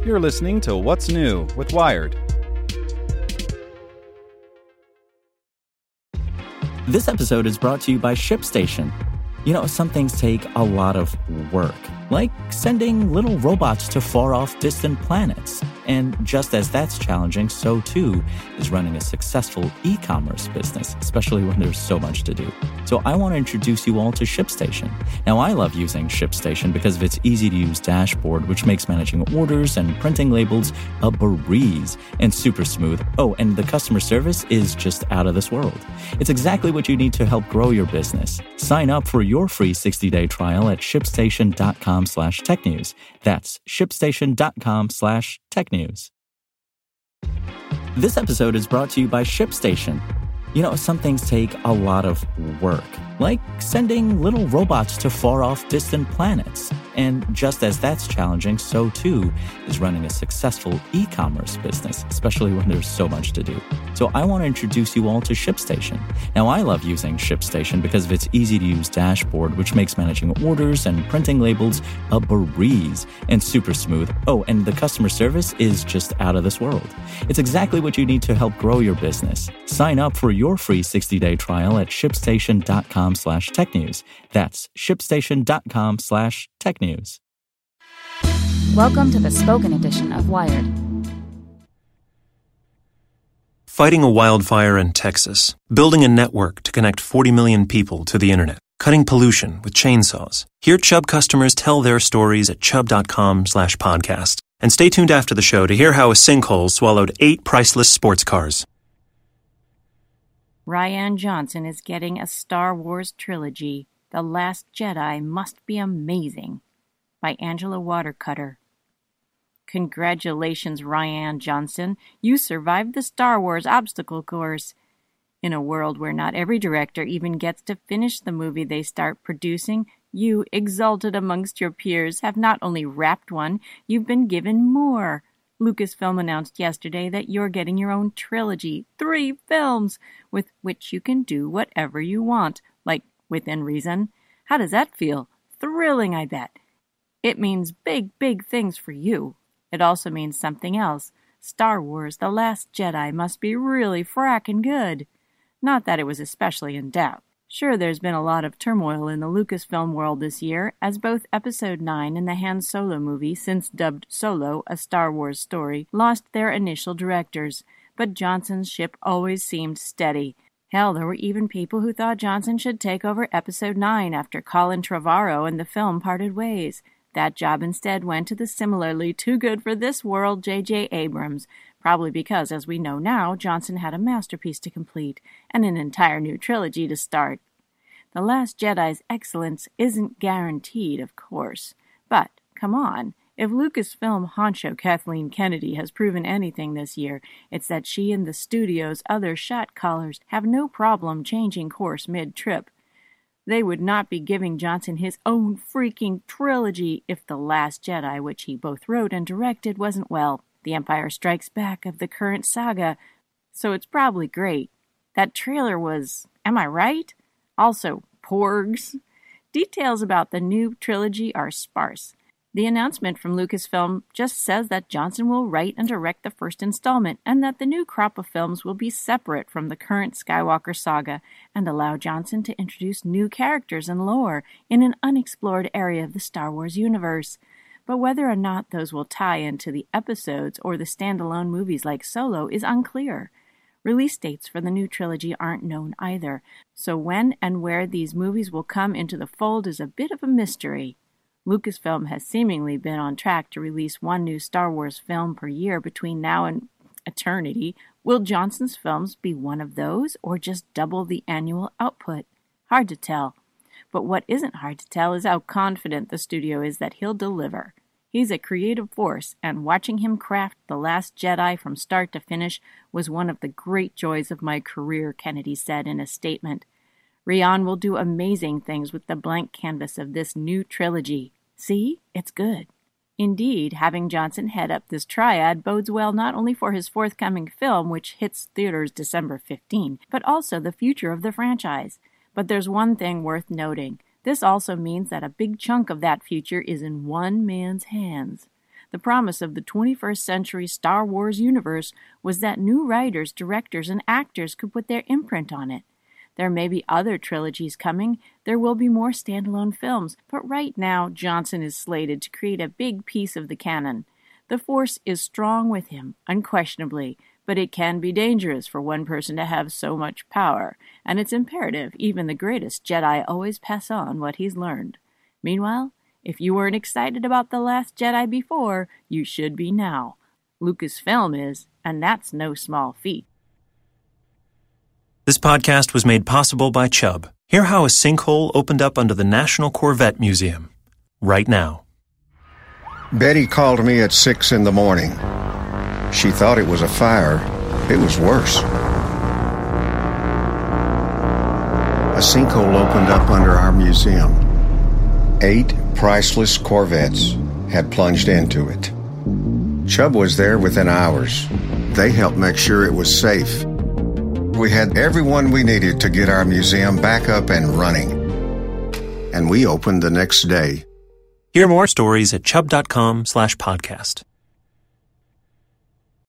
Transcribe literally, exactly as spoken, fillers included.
You're listening to What's New with Wired. This episode is brought to you by ShipStation. You know, some things take a lot of work, like sending little robots to far-off distant planets. And just as that's challenging, so too is running a successful e-commerce business, especially when there's so much to do. So I want to introduce you all to ShipStation. Now, I love using ShipStation because of its easy-to-use dashboard, which makes managing orders and printing labels a breeze and super smooth. Oh, and the customer service is just out of this world. It's exactly what you need to help grow your business. Sign up for your free sixty-day trial at shipstation.com slash technews. That's shipstation.com slash technews. This episode is brought to you by ShipStation. You know, some things take a lot of work, like sending little robots to far-off distant planets. And just as that's challenging, so too is running a successful e-commerce business, especially when there's so much to do. So I want to introduce you all to ShipStation. Now, I love using ShipStation because of its easy-to-use dashboard, which makes managing orders and printing labels a breeze and super smooth. Oh, and the customer service is just out of this world. It's exactly what you need to help grow your business. Sign up for your free sixty-day trial at shipstation.com slash technews. That's shipstation.com slash technews. Welcome to the spoken edition of Wired. Fighting a wildfire in Texas, building a network to connect forty million people to the internet, cutting pollution with chainsaws. Hear Chubb customers tell their stories at chubb.com slash podcast. And stay tuned after the show to hear how a sinkhole swallowed eight priceless sports cars. Rian Johnson is getting a Star Wars trilogy. The Last Jedi must be amazing. By Angela Watercutter. Congratulations, Rian Johnson. You survived the Star Wars obstacle course. In a world where not every director even gets to finish the movie they start producing, you, exalted amongst your peers, have not only wrapped one, you've been given more. Lucasfilm announced yesterday that you're getting your own trilogy, three films, with which you can do whatever you want, like within reason. How does that feel? Thrilling, I bet. It means big, big things for you. It also means something else. Star Wars: The Last Jedi must be really frackin' good. Not that it was especially in doubt. Sure, there's been a lot of turmoil in the Lucasfilm world this year, as both Episode nine and the Han Solo movie, since dubbed Solo, a Star Wars story, lost their initial directors. But Johnson's ship always seemed steady. Hell, there were even people who thought Johnson should take over Episode nine after Colin Trevorrow and the film parted ways. That job instead went to the similarly too good for this world J J Abrams, probably because, as we know now, Johnson had a masterpiece to complete and an entire new trilogy to start. The Last Jedi's excellence isn't guaranteed, of course. But, come on, if Lucasfilm honcho Kathleen Kennedy has proven anything this year, it's that she and the studio's other shot callers have no problem changing course mid-trip. They would not be giving Johnson his own freaking trilogy if The Last Jedi, which he both wrote and directed, wasn't, well, The Empire Strikes Back of the current saga. So it's probably great. That trailer was, am I right? Also, porgs. Details about the new trilogy are sparse. The announcement from Lucasfilm just says that Johnson will write and direct the first installment, and that the new crop of films will be separate from the current Skywalker saga and allow Johnson to introduce new characters and lore in an unexplored area of the Star Wars universe. But whether or not those will tie into the episodes or the standalone movies like Solo is unclear. Release dates for the new trilogy aren't known either, so when and where these movies will come into the fold is a bit of a mystery. Lucasfilm has seemingly been on track to release one new Star Wars film per year between now and eternity. Will Johnson's films be one of those, or just double the annual output? Hard to tell. But what isn't hard to tell is how confident the studio is that he'll deliver. He's a creative force, and watching him craft The Last Jedi from start to finish was one of the great joys of my career, Kennedy said in a statement. Rian will do amazing things with the blank canvas of this new trilogy. See? It's good. Indeed, having Johnson head up this triad bodes well not only for his forthcoming film, which hits theaters December fifteenth, but also the future of the franchise. But there's one thing worth noting. This also means that a big chunk of that future is in one man's hands. The The promise of the twenty-first century Star Wars universe was that new writers, directors, and actors could put their imprint on it. There may be other trilogies coming, there will be more standalone films, but right now Johnson is slated to create a big piece of the canon. The Force is strong with him, unquestionably, but it can be dangerous for one person to have so much power, and it's imperative even the greatest Jedi always pass on what he's learned. Meanwhile, if you weren't excited about The Last Jedi before, you should be now. Lucasfilm is, and that's no small feat. This podcast was made possible by Chubb. Hear how a sinkhole opened up under the National Corvette Museum. Right now. Betty called me at six in the morning. She thought it was a fire. It was worse. A sinkhole opened up under our museum. Eight priceless Corvettes had plunged into it. Chubb was there within hours. They helped make sure it was safe. We had everyone we needed to get our museum back up and running. And we opened the next day. Hear more stories at chubb.com slash podcast.